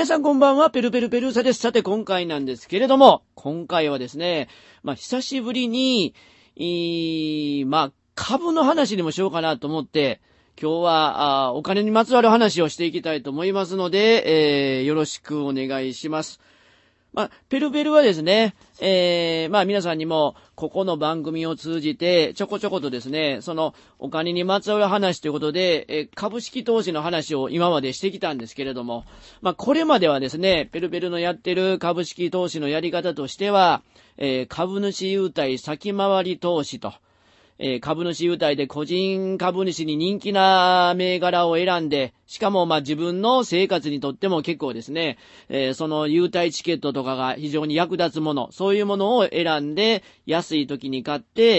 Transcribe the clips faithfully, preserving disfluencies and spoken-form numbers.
皆さんこんばんは、ペルペルペルーサです。さて今回なんですけれども、今回はですね、まあ久しぶりに、いまあ株の話にもしようかなと思って、今日はあお金にまつわる話をしていきたいと思いますので、えー、よろしくお願いします。まあ、ペルペルはですね、えー、まあ皆さんにもここの番組を通じてちょこちょことですね、そのお金にまつわる話ということで、えー、株式投資の話を今までしてきたんですけれども、まあこれまではですね、ペルペルのやってる株式投資のやり方としては、えー、株主優待先回り投資と、えー、株主優待で個人株主に人気な銘柄を選んで、しかもまあ自分の生活にとっても結構ですね、えー、その優待チケットとかが非常に役立つもの、そういうものを選んで安い時に買って、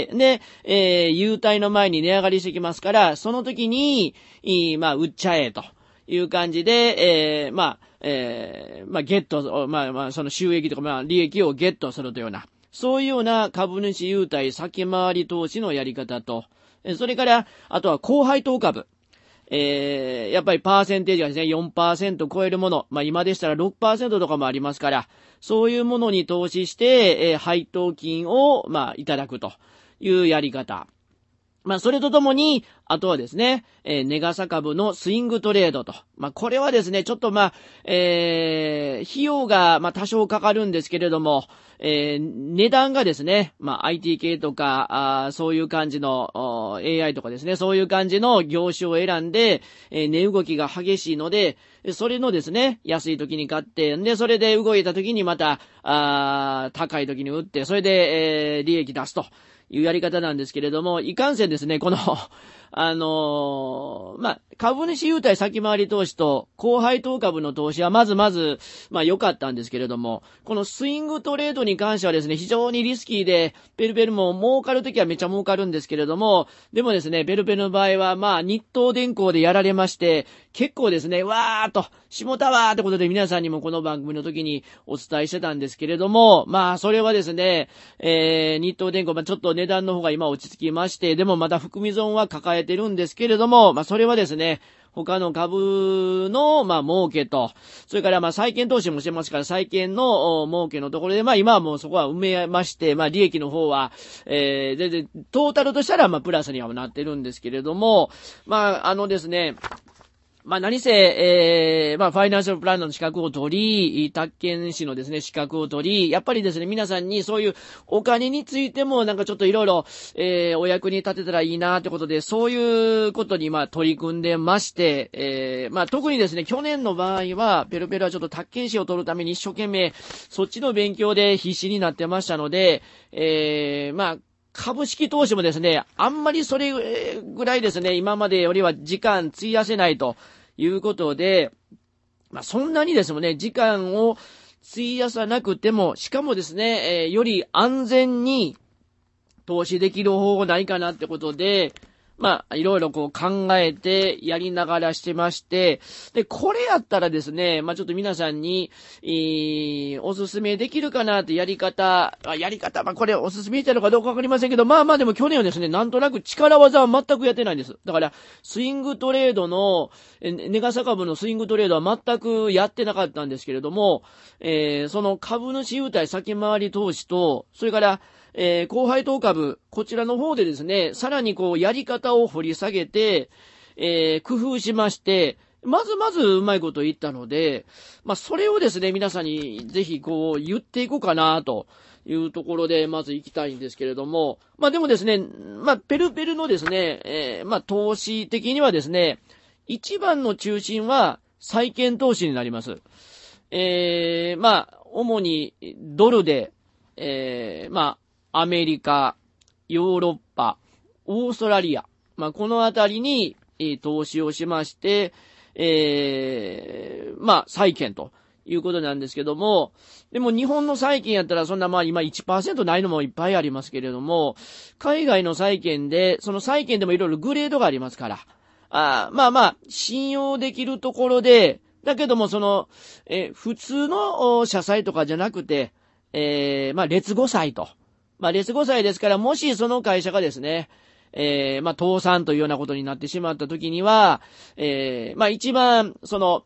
で、えー、優待の前に値上がりしてきますから、その時に、まあ売っちゃえという感じで、えー、まあ、えー、まあゲット、まあまあその収益とかまあ利益をゲットするというような、そういうような株主優待先回り投資のやり方と、それから、あとは高配当株。えー、やっぱりパーセンテージがですね、よんパーセント 超えるもの。まあ今でしたら ろくパーセント とかもありますから、そういうものに投資して、えー、配当金を、まあいただくというやり方。まあ、それとともに、あとはですね、えー、ネガサ株のスイングトレードと。まあ、これはですね、ちょっとまあ、えー、費用が、まあ、多少かかるんですけれども、えー、値段がですね、まあ、アイティー 系とか、あそういう感じの、エーアイ とかですね、そういう感じの業種を選んで、えー、値動きが激しいので、それのですね、安い時に買って、で、それで動いた時にまた、あ高い時に売って、それで、えー、利益出すと。いうやり方なんですけれども、いかんせんですね、この、あのー、まあ、株主優待先回り投資と高配当株の投資はまずまず、まあ良かったんですけれども、このスイングトレードに関してはですね、非常にリスキーで、ペルペルも儲かるときはめちゃ儲かるんですけれども、でもですね、ペルペルの場合は、まあ、日東電工でやられまして、結構ですね、わーっと、下田わーってことで皆さんにもこの番組の時にお伝えしてたんですけれども、まあ、それはですね、えー、日東電工、まあ、ちょっと値段の方が今落ち着きまして、でもまた含み損は抱えてるんですけれども、まあ、それはですね、他の株の、まあ、儲けと、それから、まあ、債券投資もしてますから、債券の儲けのところで、まあ、今はもうそこは埋めまして、まあ、利益の方は、えー、全然、トータルとしたら、まあ、プラスにはなってるんですけれども、まあ、あのですね、まあ何せ、えー、まあファイナンシャルプランナーの資格を取り、宅建士のですね、資格を取り、やっぱりですね、皆さんにそういうお金についてもなんかちょっといろいろ、えー、お役に立てたらいいなってことで、そういうことにまあ取り組んでまして、えー、まあ特にですね、去年の場合は、ペルペルはちょっと宅建士を取るために一生懸命、そっちの勉強で必死になってましたので、えー、まあ、株式投資もですね、あんまりそれぐらいですね、今までよりは時間費やせないということで、まあそんなにですもんね、時間を費やさなくても、しかもですね、えー、より安全に投資できる方法ないかなってことで、まあ、いろいろこう考えてやりながらしてまして、で、これやったらですね、まあちょっと皆さんに、えー、おすすめできるかなってやり方、あやり方、まあこれおすすめしてるのかどうかわかりませんけど、まあまあでも去年はですね、なんとなく力技は全くやってないんです。だから、スイングトレードの、ネガサ株のスイングトレードは全くやってなかったんですけれども、えー、その株主優待先回り投資と、それから、えー、高配当株、こちらの方でですね、さらにこう、やり方を掘り下げて、えー、工夫しまして、まずまずうまいこと言ったので、まあ、それをですね、皆さんにぜひこう、言っていこうかな、というところで、まず行きたいんですけれども、まあ、でもですね、まあ、ペルペルのですね、えー、まあ、投資的にはですね、一番の中心は、債券投資になります。えー、まあ、主にドルで、えー、まあ、アメリカ、ヨーロッパ、オーストラリア、まあ、このあたりに、えー、投資をしまして、えー、まあ、債券ということなんですけども、でも日本の債券やったらそんなまあ今 いちパーセント ないのもいっぱいありますけれども、海外の債券で、その債券でもいろいろグレードがありますから、あまあまあ、信用できるところで、だけどもその、えー、普通の社債とかじゃなくて、えー、まあ、劣後債と。まあ、劣後債ですから、もしその会社がですね、えー、まあ、倒産というようなことになってしまったときには、えー、まあ、一番、その、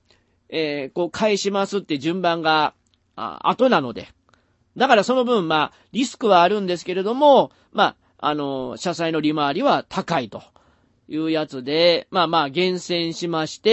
えー、こう返しますって順番が、あ、後なので。だからその分、まあ、リスクはあるんですけれども、まあ、あの、社債の利回りは高いというやつで、まあまあ、厳選しまして、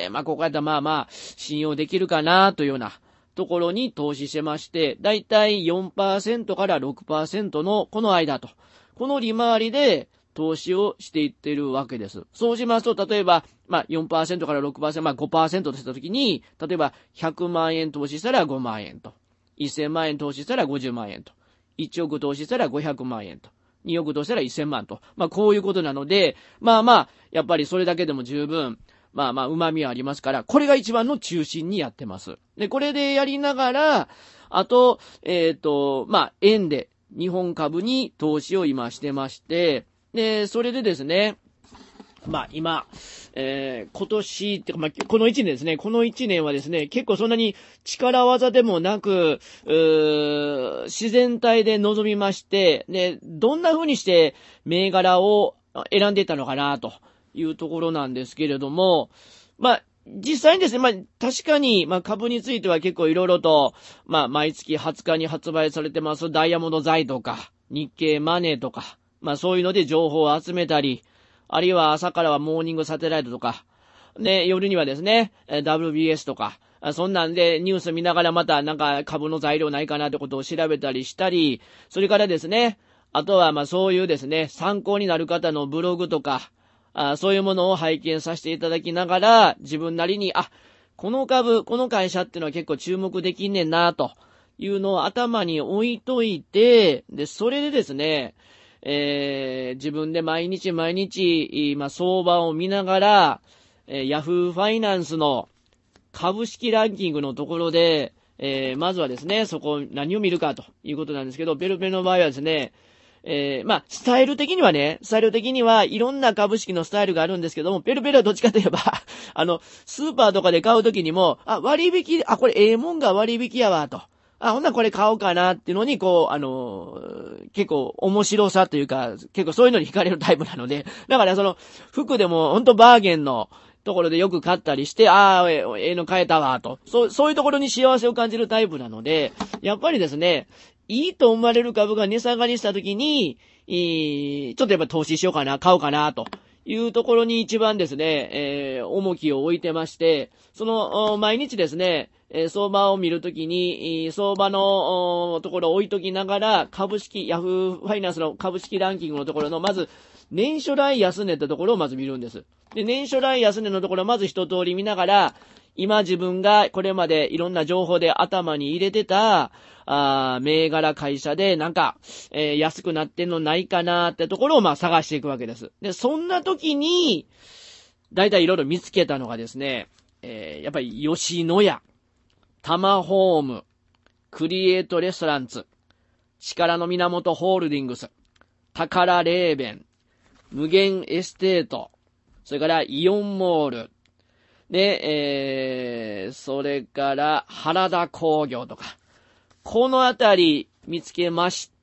まあ、ここやったらまあまあ、信用できるかなというようなところに投資してまして、だいたい よんパーセント から ろくパーセント のこの間と、この利回りで投資をしていっているわけです。そうしますと、例えば、まあ よんパーセント から ろくパーセント、まあ ごパーセント としたときに、例えばひゃくまんえん投資したらごまんえんと、せんまんえん投資したらごじゅうまんえんと、いちおく投資したらごひゃくまんえんと、におく投資したらせんまんと、まあこういうことなので、まあまあ、やっぱりそれだけでも十分、まあまあ、旨味はありますから、これが一番の中心にやってます。で、これでやりながら、あと、えっと、まあ、円で、日本株に投資を今してまして、で、それでですね、まあ今、えー、今年ってか、まあ、この一年ですね、この一年はですね、結構そんなに力技でもなく、うー自然体で臨みまして、で、どんな風にして銘柄を選んでいったのかな、というところなんですけれども、まあ、実際にですね、まあ、確かに、まあ、株については結構いろいろと、まあ、毎月はつかに発売されてますダイヤモンド財とか、日経マネーとか、まあ、そういうので情報を集めたり、あるいは朝からはモーニングサテライトとか、で、夜にはですね、ダブリュービーエス とか、そんなんでニュース見ながらまたなんか株の材料ないかなってことを調べたりしたり、それからですね、あとはまあそういうですね、参考になる方のブログとか、あそういうものを拝見させていただきながら、自分なりに、あ、この株、この会社っていうのは結構注目できんねんな、というのを頭に置いといて、で、それでですね、えー、自分で毎日毎日、まあ、相場を見ながら、えー、ヤフーファイナンスの株式ランキングのところで、えー、まずはですね、そこ何を見るかということなんですけど、ベルベルの場合はですね、えー、まあ、スタイル的にはね、スタイル的にはいろんな株式のスタイルがあるんですけども、ペルペルはどっちかといえば、あの、スーパーとかで買うときにも、あ、割引、あ、これええもんが割引やわ、と。あ、ほんならこれ買おうかなっていうのに、こう、あのー、結構面白さというか、結構そういうのに惹かれるタイプなので、だからその、服でもほんとバーゲンのところでよく買ったりして、ああ、ええの買えたわ、と。そう、そういうところに幸せを感じるタイプなので、やっぱりですね、いいと思われる株が値下がりしたときに、ちょっとやっぱ投資しようかな、買おうかな、というところに一番ですね、えー、重きを置いてまして、その、毎日ですね、相場を見るときに、相場のところを置いときながら、株式、ヤフーファイナンスの株式ランキングのところの、まず、年初来安値ってところをまず見るんです。で、年初来安値のところをまず一通り見ながら、今自分がこれまでいろんな情報で頭に入れてた、あ銘柄会社でなんか、えー、安くなってんのないかなってところをまあ探していくわけです。で、そんな時に、だいたいいろいろ見つけたのがですね、えー、やっぱり吉野家、タマホーム、クリエイトレストランツ、力の源ホールディングス、宝レーベン、無限エステート、それからイオンモール、で、えー、それから原田工業とか、このあたり見つけまして、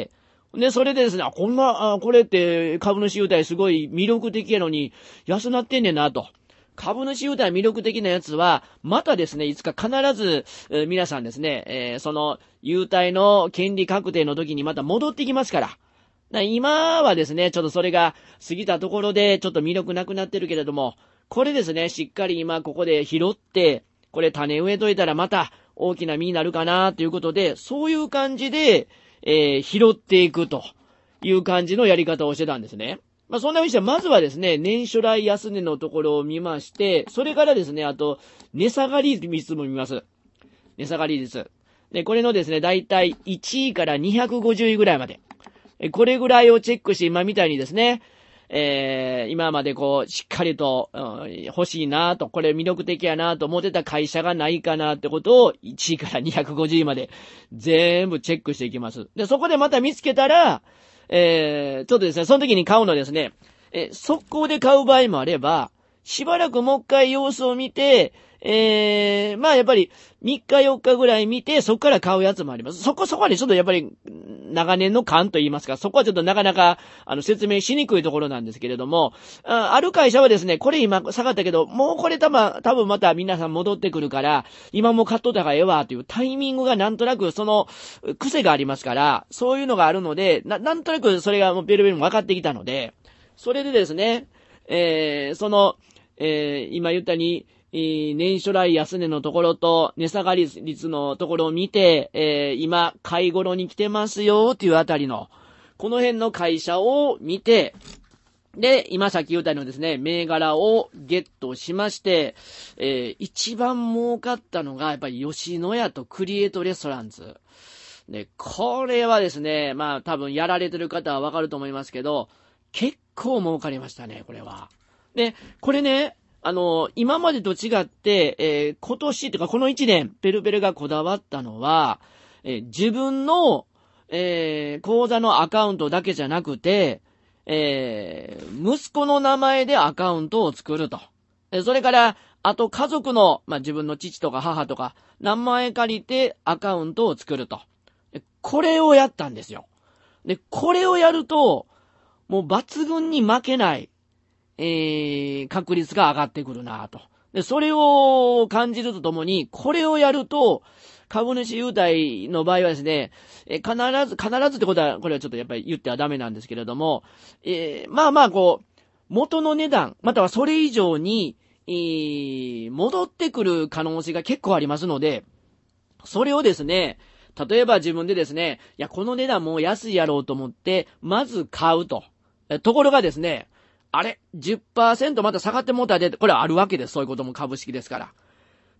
で、それでですね、こんな、あこれって株主優待すごい魅力的やのに安なってんねんなと。株主優待魅力的なやつは、またですね、いつか必ず、えー、皆さんですね、えー、その優待の権利確定の時にまた戻ってきますから。だ今はですね、ちょっとそれが過ぎたところでちょっと魅力なくなってるけれども、これですね、しっかり今ここで拾って、これ種植えといたらまた大きな実になるかなということで、そういう感じで、えー、拾っていくという感じのやり方をしてたんですね。まあそんな風にして、まずはですね、年初来安値のところを見まして、それからですね、あと、値下がり率も見ます。値下がり率。で、これのですね、だいたいいちいからにひゃくごじゅういぐらいまで。これぐらいをチェックして、今みたいにですね、えー、今までこう、しっかりと、うん、欲しいなと、これ魅力的やなと思ってた会社がないかなってことを、いちいからにひゃくごじゅういまで全部チェックしていきます。で、そこでまた見つけたら、えー、ちょっとですね、その時に買うのですね、え、速攻で買う場合もあれば、しばらくもう一回様子を見て、 えー、まあやっぱりみっかよっかぐらい見て、そこから買うやつもあります。そこそこはね、ちょっとやっぱり長年の勘と言いますか、そこはちょっとなかなかあの説明しにくいところなんですけれども、あ, ある会社はですね、これ今下がったけど、もうこれ多分、多分また皆さん戻ってくるから、今も買っとった方がええわというタイミングがなんとなくその癖がありますから、そういうのがあるので、な, なんとなくそれがもうベルベルも分かってきたので、それでですね、えー、その、えー、今言ったように、年初来安値のところと値下がり率のところを見て、えー、今買い頃に来てますよっていうあたりのこの辺の会社を見て、で今さっき言ったようにですね、銘柄をゲットしまして、えー、一番儲かったのがやっぱり吉野家とクリエイトレストランズで、これはですね、まあ多分やられてる方はわかると思いますけど、結構儲かりましたね、これは。でこれね、あの、今までと違って、えー、今年というかこのいちねん、ペルペルがこだわったのは、えー、自分の、えー、口座のアカウントだけじゃなくて、えー、息子の名前でアカウントを作ると。それから、あと家族の、まあ、自分の父とか母とか、名前借りてアカウントを作ると。これをやったんですよ。で、これをやると、もう抜群に負けない。えー、確率が上がってくるなと。で、それを感じるとともに、これをやると、株主優待の場合はですね、え必ず、必ずってことは、これはちょっとやっぱり言ってはダメなんですけれども、えー、まあまあこう、元の値段、またはそれ以上に、えー、戻ってくる可能性が結構ありますので、それをですね、例えば自分でですね、いや、この値段もう安いやろうと思って、まず買うと。ところがですね、あれ ?じゅっパーセント また下がってもうたで、これはあるわけです。そういうことも株式ですから。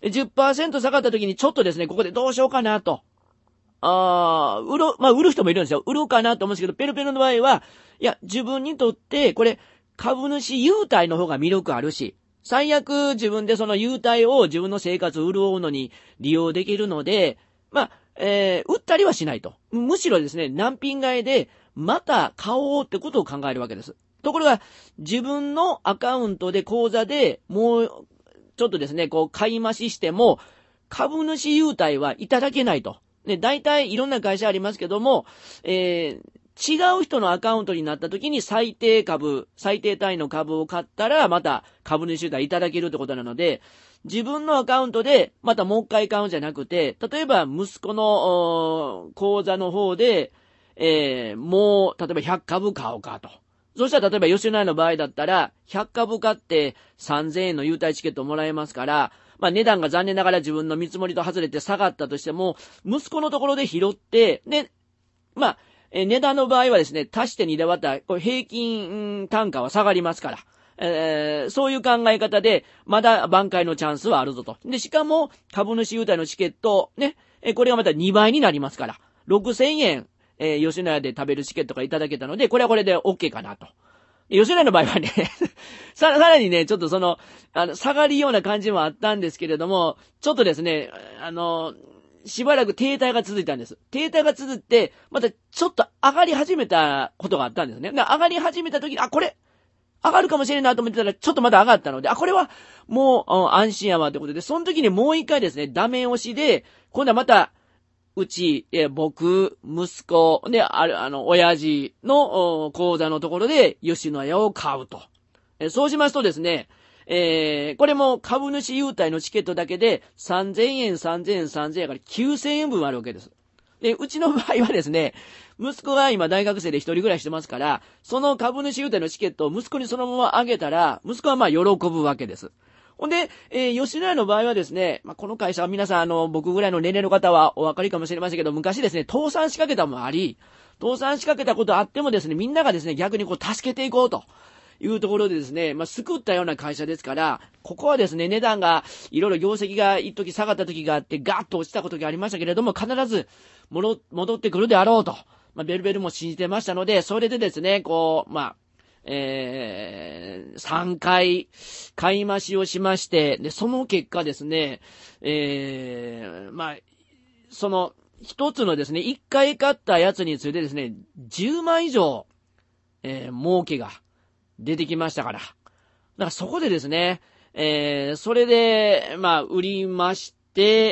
じゅっパーセント 下がった時にちょっとですね、ここでどうしようかなと。あー、売る、まあ売る人もいるんですよ。売るかなと思うんですけど、ペルペルの場合は、いや、自分にとって、これ、株主優待の方が魅力あるし、最悪自分でその優待を自分の生活を潤うのに利用できるので、まあ、えー、売ったりはしないと。むしろですね、難品買いで、また買おうってことを考えるわけです。ところが、自分のアカウントで口座でもう、ちょっとですね、こう、買い増ししても、株主優待はいただけないと。ね、大体いろんな会社ありますけども、えー、違う人のアカウントになった時に最低株、最低単位の株を買ったら、また株主優待いただけるってことなので、自分のアカウントで、またもう一回買うんじゃなくて、例えば息子の口座の方で、えー、もう、例えばひゃくかぶ買おうかと。そしたら例えば吉野家の場合だったら、ひゃくかぶ買ってさんぜんえんの優待チケットもらえますから、まあ値段が残念ながら自分の見積もりと外れて下がったとしても、息子のところで拾って、で、まあ、え値段の場合はですね、足してにで割ったら、これ平均単価は下がりますから。えー、そういう考え方で、まだ挽回のチャンスはあるぞと。で、しかも、株主優待のチケット、ね、えこれがまたにばいになりますから、ろくせんえん、えー、吉野家で食べるチケットがいただけたので、これはこれで OK かなと。吉野家の場合はねさ、さらにね、ちょっとその、あの、下がりような感じもあったんですけれども、ちょっとですね、あの、しばらく停滞が続いたんです。停滞が続って、またちょっと上がり始めたことがあったんですね。で上がり始めた時に、あ、これ、上がるかもしれんなと思ってたら、ちょっとまだ上がったので、あ、これはもう安心やわってことで、その時にもう一回ですね、ダメ押しで、今度はまた、うち、え僕、息子、で、ある、あの、親父の口座のところで、吉野家を買うと。えそうしますとですね、えー、これも株主優待のチケットだけで、さんぜんえん、さんぜんえん、さんぜんえんからきゅうせんえんぶんあるわけです。で、うちの場合はですね、息子が今大学生で一人暮らししてますから、その株主優待のチケットを息子にそのままあげたら、息子はまあ喜ぶわけです。ほんで、えー、吉野家の場合はですね、まあ、この会社は皆さん、あの、僕ぐらいの年齢の方はお分かりかもしれませんけど、昔ですね、倒産仕掛けたもあり、倒産仕掛けたことあってもですね、みんながですね、逆にこう、助けていこうというところでですね、まあ、救ったような会社ですから、ここはですね、値段が、いろいろ業績が一時下がった時があって、ガーッと落ちたことがありましたけれども、必ず戻、戻ってくるであろうと、まあ、ベルベルも信じてましたので、それでですね、こう、まあ、えー、さんかい買い増しをしまして、で、その結果ですね、えー、まあ、その一つのですね、いっかい買ったやつについてですね、じゅうまん以上、えー、儲けが出てきましたから。だからそこでですね、 えー、それで、まあ、売りまして、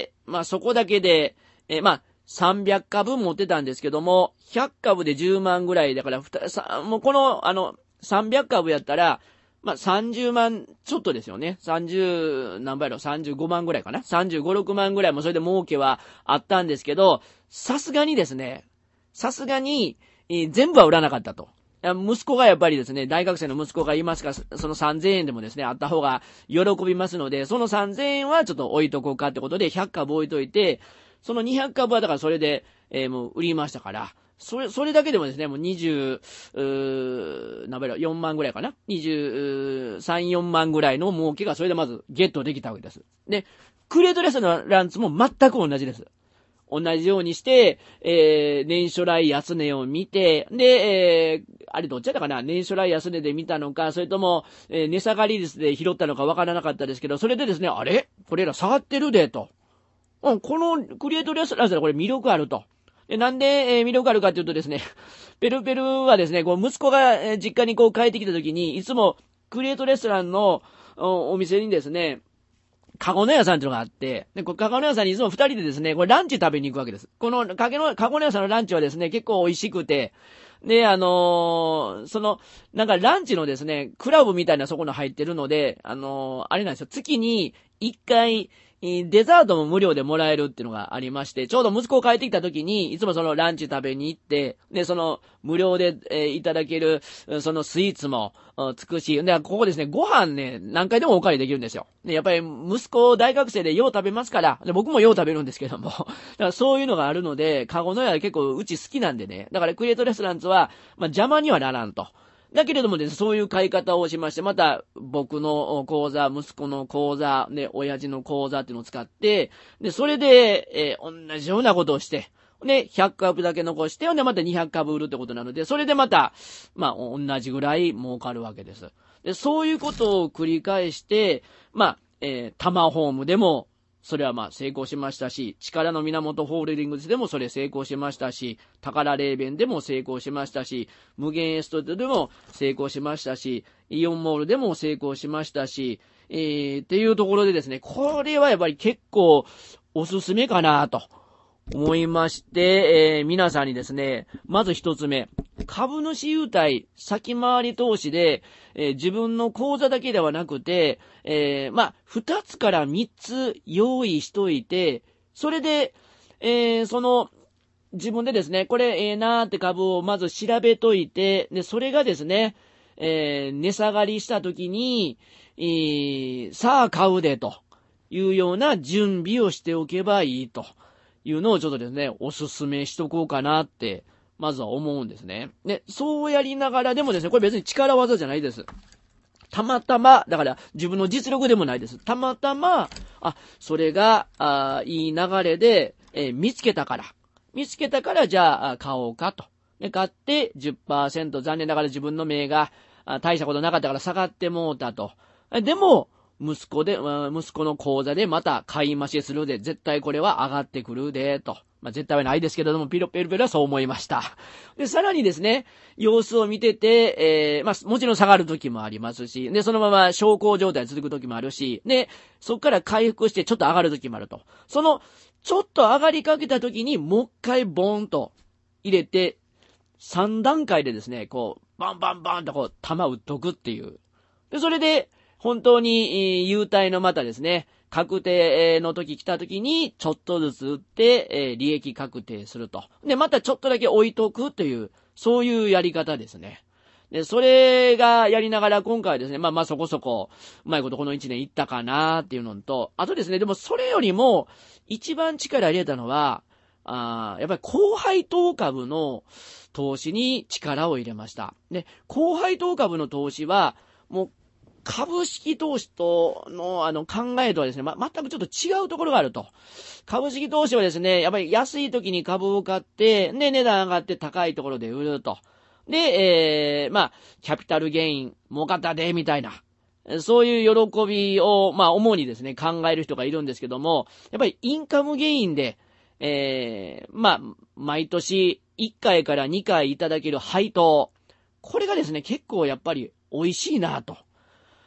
まあ、そこだけで、えー、まあ、さんびゃくかぶ持ってたんですけども、ひゃっかぶでじゅうまんぐらいだから、さもうこの、あの、さんびゃくかぶやったら、まあ、さんじゅうまんちょっとですよね。さんじゅう、何倍やろ ?さんじゅうごまんぐらいかな ?さんじゅうご、ろくまんぐらいもそれで儲けはあったんですけど、さすがにですね、さすがに、えー、全部は売らなかったと。息子がやっぱりですね、大学生の息子がいますから、そのさんぜんえんでもですね、あった方が喜びますので、そのさんぜんえんはちょっと置いとこうかってことでひゃっかぶ置いといて、そのにひゃくかぶはだからそれで、えー、もう売りましたから、それ、それだけでもですね、もうにじゅう、うー、何倍だ、よんまんぐらいかな ?にじゅうさん、よんまんぐらいの儲けがそれでまずゲットできたわけです。で、クレートレスのランツも全く同じです。同じようにして、えー、年初来安値を見て、で、えー、あれどっちだったかな年初来安値で見たのか、それとも、えー、値下がり率で拾ったのかわからなかったですけど、それでですね、あれこれら下がってるで、と。うん、このクリエイトレスランスはこれ魅力あると。で、なんで、えー、魅力あるかというとですね、ペルペルはですね、こう息子が、えー、実家にこう帰ってきた時に、いつもクリエイトレストランの お, お店にですね、カゴの屋さんっていうのがあって、で、これカゴの屋さんにいつも二人でですね、これランチ食べに行くわけです。このカゴの、カゴの屋さんのランチはですね、結構美味しくて、で、あのー、その、なんかランチのですね、クラブみたいなそこの入ってるので、あのー、あれなんですよ、月に一回、デザートも無料でもらえるっていうのがありまして、ちょうど息子帰ってきた時に、いつもそのランチ食べに行って、で、その無料で、えー、いただける、そのスイーツも、つくし、で、ここですね、ご飯ね、何回でもお借りできるんですよ。で、やっぱり息子大学生でよう食べますから、で僕もよう食べるんですけども、だからそういうのがあるので、カゴの屋結構うち好きなんでね、だからクリエイトレストランツは、まあ邪魔にはならんと。だけれどもですね、そういう買い方をしまして、また僕の口座、息子の口座、ね、親父の口座っていうのを使って、で、それで、えー、同じようなことをして、で、ひゃくかぶだけ残して、で、またにひゃくかぶ売るってことなので、それでまた、まあ、同じぐらい儲かるわけです。で、そういうことを繰り返して、まあ、えー、タマホームでも、それはまあ成功しましたし、力の源ホールディングスでもそれ成功しましたし、宝レーベンでも成功しましたし、無限エストでも成功しましたし、イオンモールでも成功しましたし、えー、っていうところでですね、これはやっぱり結構おすすめかなと思いまして、えー、皆さんにですね、まず一つ目、株主優待先回り投資で、えー、自分の口座だけではなくて、えー、まあ、二つから三つ用意しといて、それで、えー、その、自分でですね、これええなーって株をまず調べといて、で、それがですね、えー、値下がりした時に、えー、さあ買うでというような準備をしておけばいいというのをちょっとですね、おすすめしとこうかなって、まずは思うんですね。で、そうやりながらでもですね、これ別に力技じゃないです。たまたま、だから自分の実力でもないです。たまたま、あ、それが、あいい流れで、えー、見つけたから。見つけたから、じゃあ、買おうかと。で、買って じゅっパーセント、残念ながら自分の名が大したことなかったから下がってもうたと。でも、息子で、息子の口座でまた買い増しするで、絶対これは上がってくるで、と。まあ、絶対はないですけれども、ピロペルペルはそう思いました。で、さらにですね、様子を見てて、えー、まあ、もちろん下がる時もありますし、で、そのまま小康状態続く時もあるし、で、そこから回復してちょっと上がる時もあると。その、ちょっと上がりかけた時に、もう一回ボーンと入れて、三段階でですね、こう、バンバンバンとこう、弾打っとくっていう。で、それで、本当に、優待のまたですね、確定の時来た時に、ちょっとずつ売って、えー、利益確定すると。で、またちょっとだけ置いとくという、そういうやり方ですね。で、それがやりながら今回はですね、まあまあそこそこ、うまいことこの一年いったかなっていうのと、あとですね、でもそれよりも、一番力入れたのは、あやっぱり高配当株の投資に力を入れました。で、高配当株の投資は、もう、株式投資との、あの、考えとはですね、ま、全くちょっと違うところがあると。株式投資はですね、やっぱり安い時に株を買って、で、値段上がって高いところで売ると。で、えー、まあ、キャピタルゲイン、儲かったで、みたいな。そういう喜びを、まあ、主にですね、考える人がいるんですけども、やっぱりインカムゲインで、えー、まあ、毎年いっかいからにかいいただける配当。これがですね、結構やっぱり美味しいなと。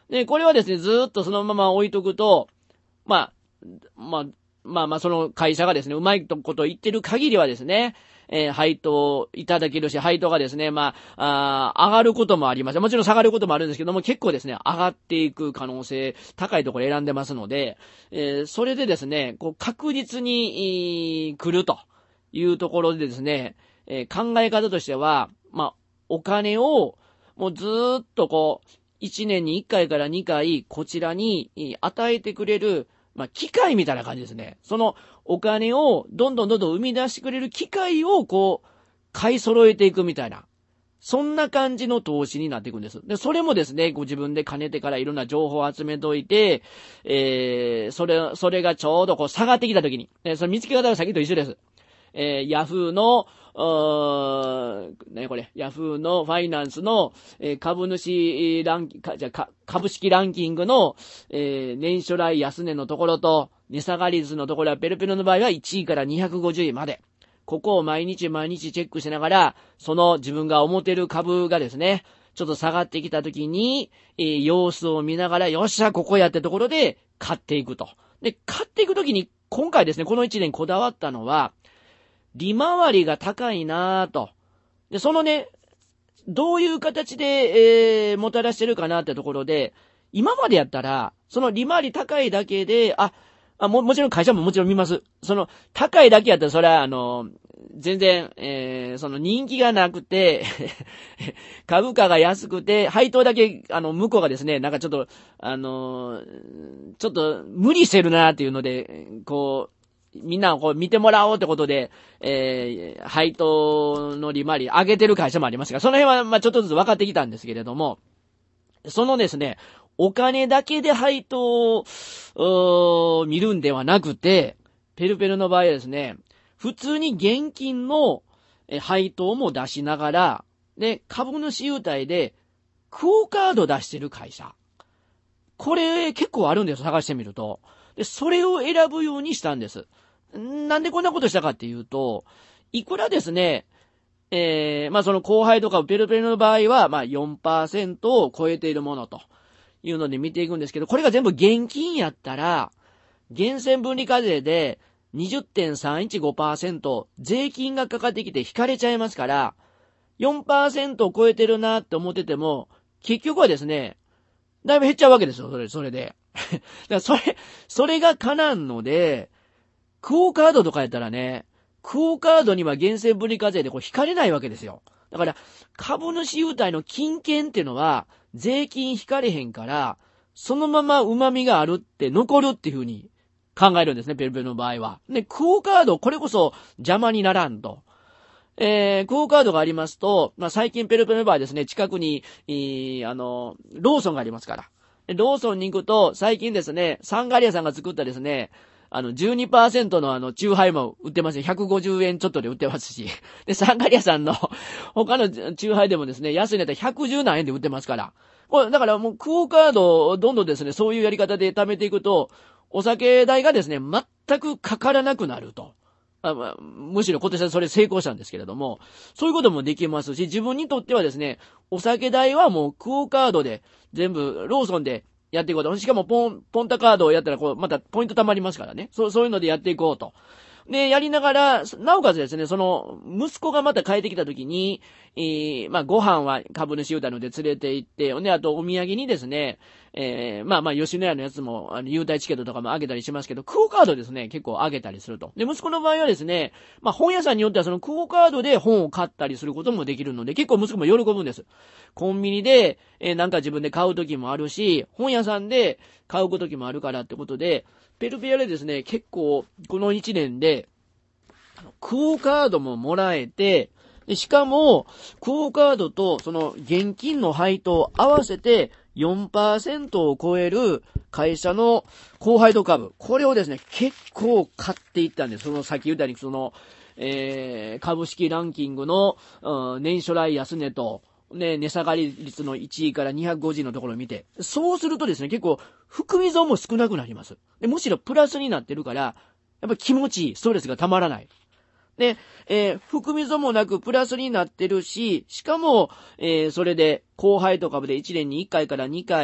で、これはですね、ずーっとそのまま置いとくと、まあ、まあ、まあまあ、その会社がですね、うまいこと言ってる限りはですね、えー、配当いただけるし、配当がですね、まあ、あ上がることもあります。もちろん下がることもあるんですけども、結構ですね、上がっていく可能性、高いところ選んでますので、えー、それでですね、こう、確実に、来るというところでですね、えー、考え方としては、まあ、お金を、もうずーっとこう、いちねんにいっかいからにかい、こちらに与えてくれる、まあ、機械みたいな感じですね。そのお金をどんどんどんどん生み出してくれる機械をこう、買い揃えていくみたいな。そんな感じの投資になっていくんです。で、それもですね、ご自分で兼ねてからいろんな情報を集めておいて、えー、それ、それがちょうどこう下がってきた時に、えー、その見つけ方は先と一緒です。えー、ヤフーの、うーん、ね、これ、ヤフーのファイナンスの、えー、株主ランキング、じゃか、株式ランキングの、えー、年初来安値のところと、値下がり率のところはペルペルの場合はいちいからにひゃくごじゅういまで。ここを毎日毎日チェックしながら、その自分が思ってる株がですね、ちょっと下がってきた時に、えー、様子を見ながら、よっしゃ、ここやってところで買っていくと。で、買っていく時に、今回ですね、このいちねんこだわったのは、利回りが高いなぁと。で、そのね、どういう形で、えー、もたらしてるかなってところで、今までやったら、その利回り高いだけで、あ、あも、もちろん会社ももちろん見ます。その、高いだけやったら、それは、あの、全然、えー、その人気がなくて、株価が安くて、配当だけ、あの、向こうがですね、なんかちょっと、あの、ちょっと無理してるなっていうので、こう、みんなをこう見てもらおうってことで、えー、配当の利回り上げてる会社もありますが、その辺はまあちょっとずつ分かってきたんですけれども、そのですね、お金だけで配当を見るんではなくて、ペルペルの場合はですね、普通に現金の配当も出しながら、で、株主優待でクオカード出してる会社。これ結構あるんですよ、探してみると。で、それを選ぶようにしたんです。なんでこんなことしたかっていうと、いくらですね、えー、まあその後輩とかペルペルの場合は、まあ よんパーセント を超えているものというので見ていくんですけど、これが全部現金やったら、源泉分離課税で にじゅってんさんいちごパーセント 税金がかかってきて引かれちゃいますから、よんパーセント を超えてるなって思ってても、結局はですね、だいぶ減っちゃうわけですよ、それ、それで。だからそれ、それが叶んので、クオカードとかやったらね、クオカードには源泉分離課税でこう引かれないわけですよ。だから、株主優待の金券っていうのは、税金引かれへんから、そのまま旨味があるって残るっていう風に考えるんですね、ペルペルの場合は。で、クオカード、これこそ邪魔にならんと。えー、クオカードがありますと、まあ、最近ペルペルの場合ですね、近くに、えー、あの、ローソンがありますから。ローソンに行くと、最近ですね、サンガリアさんが作ったですね、あの、じゅうにパーセント のあの、チューハイも売ってますし、ひゃくごじゅうえんちょっとで売ってますし。で、サンガリアさんの他のチューハイでもですね、安いネタひゃくじゅう何円で売ってますから。これ、だからもう、クオカードをどんどんですね、そういうやり方で貯めていくと、お酒代がですね、全くかからなくなると。あまあ、むしろ今年はそれ成功したんですけれども、そういうこともできますし、自分にとってはですね、お酒代はもうクオカードで全部ローソンでやっていこうと。しかもポン、ポンタカードをやったらこう、またポイント貯まりますからね。そう、そういうのでやっていこうと。で、やりながら、なおかつですね、その、息子がまた帰ってきた時に、えー、まあ、ご飯は株主優待ので連れて行って、ね、あとお土産にですね、えー、まあまあ、吉野家のやつも、あの、優待チケットとかもあげたりしますけど、クオカードですね、結構あげたりすると。で、息子の場合はですね、まあ、本屋さんによってはそのクオカードで本を買ったりすることもできるので、結構息子も喜ぶんです。コンビニで、えー、なんか自分で買う時もあるし、本屋さんで買う時もあるからってことで、ペルペアでですね、結構、このいちねんで、クオカードももらえて、しかも、クオカードとその現金の配当を合わせて よんパーセント を超える会社の高配当株。これをですね、結構買っていったんです。その先言ったように、その、えー、株式ランキングの、うん、年初来安値と、ね、値下がり率のいちいからにひゃくごじゅうのところを見て、そうするとですね、結構、含み損も少なくなります。でむしろプラスになってるから、やっぱり気持ちいい、ストレスがたまらない。で、えー、含み損もなくプラスになってるし、しかも、えー、それで、後輩と株でいちねんにいっかいからにかい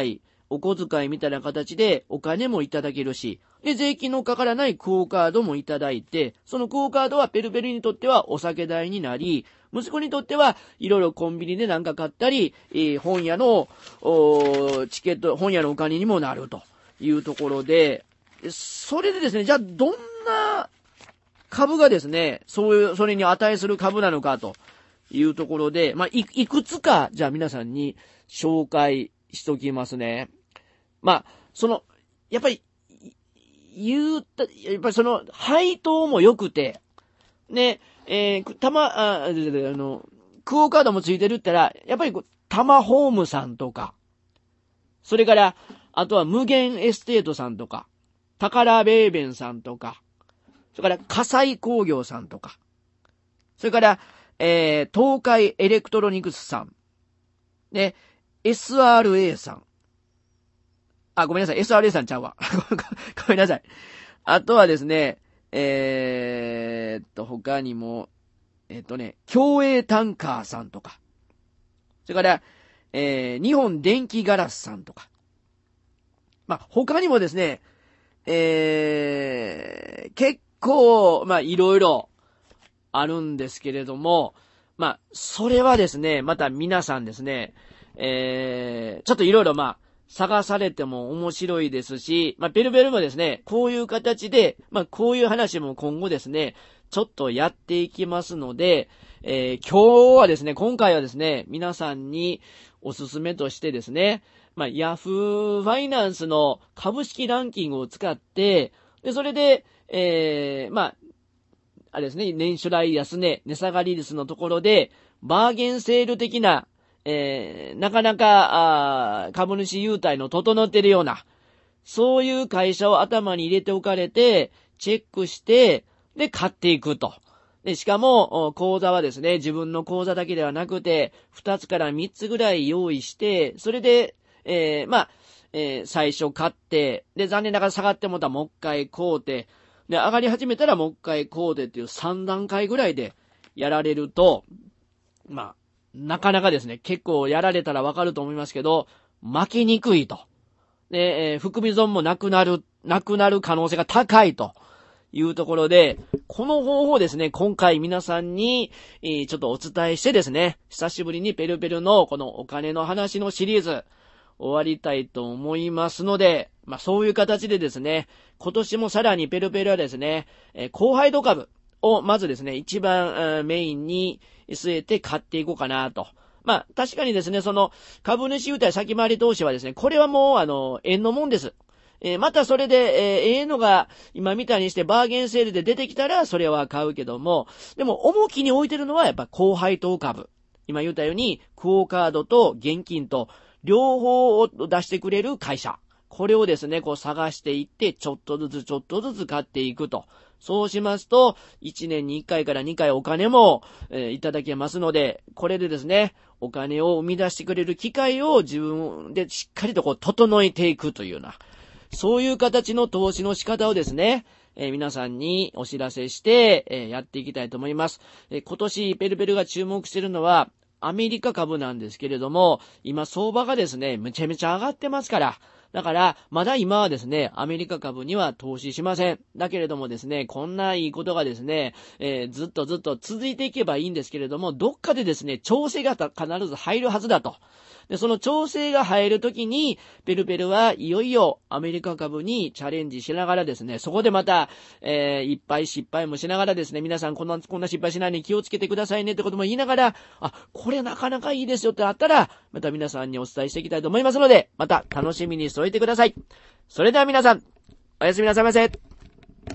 お小遣いみたいな形でお金もいただけるし、で、税金のかからないクオカードもいただいて、そのクオカードはペルペルにとってはお酒代になり、息子にとってはいろいろコンビニでなんか買ったり、えー、本屋のチケット、本屋のお金にもなるというところで、それでですね、じゃあどんな株がですね、そういう、それに値する株なのかというところで、まあ、い、いくつか、じゃあ皆さんに紹介しときますね。まあ、その、やっぱり、言うた、やっぱりその、配当も良くて、ね、えー、たま、あ、あの、クオカードもついてるって言ったら、やっぱりタマホームさんとか、それから、あとは無限エステートさんとか、宝ベーベンさんとか、それから火災工業さんとか、それから、えー、東海エレクトロニクスさん、ね、エスアールエー さん、あ、ごめんなさい、エスアールエー さんちゃうわ。ごめんなさい。あとはですね、えーっと、他にも、えーっとね、共栄タンカーさんとか、それから、えー、日本電気ガラスさんとか、まあ、他にもですね、えー、結構、まあ、いろいろあるんですけれども、まあ、それはですね、また皆さんですね、えー、ちょっといろいろまあ、探されても面白いですし、まあ、ペルペルもですね、こういう形で、まあ、こういう話も今後ですね、ちょっとやっていきますので、えー、今日はですね、今回はですね、皆さんにおすすめとしてですね、まあ、ヤフーファイナンスの株式ランキングを使って、で、それで、えー、まあ、あれですね、年初来安値、値下がり率のところで、バーゲンセール的な、えー、なかなか、あ株主優待の整っているような、そういう会社を頭に入れておかれて、チェックして、で、買っていくと。で、しかも、口座はですね、自分の口座だけではなくて、二つから三つぐらい用意して、それで、えー、まあ、えー、最初買って、で、残念ながら下がってもたらもう一回買うて、で、上がり始めたらもう一回買うてっていう三段階ぐらいでやられると、まあ、なかなかですね、結構やられたらわかると思いますけど、負けにくいと。で、えー、含み損もなくなる、なくなる可能性が高いというところで、この方法ですね、今回皆さんに、えー、ちょっとお伝えしてですね、久しぶりにペルペルのこのお金の話のシリーズ、終わりたいと思いますので、まあそういう形でですね、今年もさらにペルペルはですね、えー、高配当株をまずですね、一番メインに据えて買っていこうかなと。まあ確かにですね、その株主優待先回り投資はですね、これはもうあの、縁のもんです。えー、またそれで、えー、ええのが今みたいにしてバーゲンセールで出てきたらそれは買うけども、でも重きに置いてるのはやっぱ高配当株。今言ったように、クオカードと現金と両方を出してくれる会社。これをですね、こう探していって、ちょっとずつちょっとずつ買っていくと。そうしますと、いちねんにいっかいからにかいお金も、えー、いただけますので、これでですね、お金を生み出してくれる機会を自分でしっかりとこう整えていくというような、そういう形の投資の仕方をですね、えー、皆さんにお知らせして、えー、やっていきたいと思います。えー、今年ペルペルが注目しているのは、アメリカ株なんですけれども、今相場がですね、めちゃめちゃ上がってますから、だから、まだ今はですね、アメリカ株には投資しません。だけれどもですね、こんないいことがですね、えー、ずっとずっと続いていけばいいんですけれども、どっかでですね、調整が必ず入るはずだと。で、その調整が入るときに、ペルペルはいよいよアメリカ株にチャレンジしながらですね、そこでまた、えー、いっぱい失敗もしながらですね、皆さんこんな、こんな失敗しないように気をつけてくださいねってことも言いながら、あ、これなかなかいいですよってあったら、また皆さんにお伝えしていきたいと思いますので、また楽しみにしておいてください。それでは皆さん、おやすみなさいませ。